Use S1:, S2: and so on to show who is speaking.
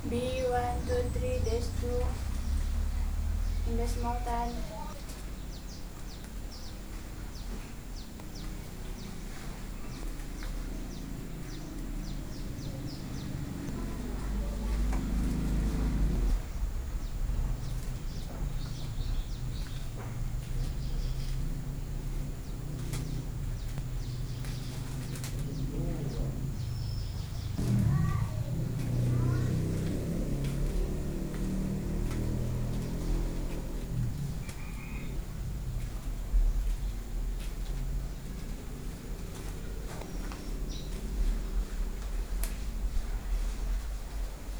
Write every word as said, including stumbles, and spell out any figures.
S1: B one two three dash two in the small tan.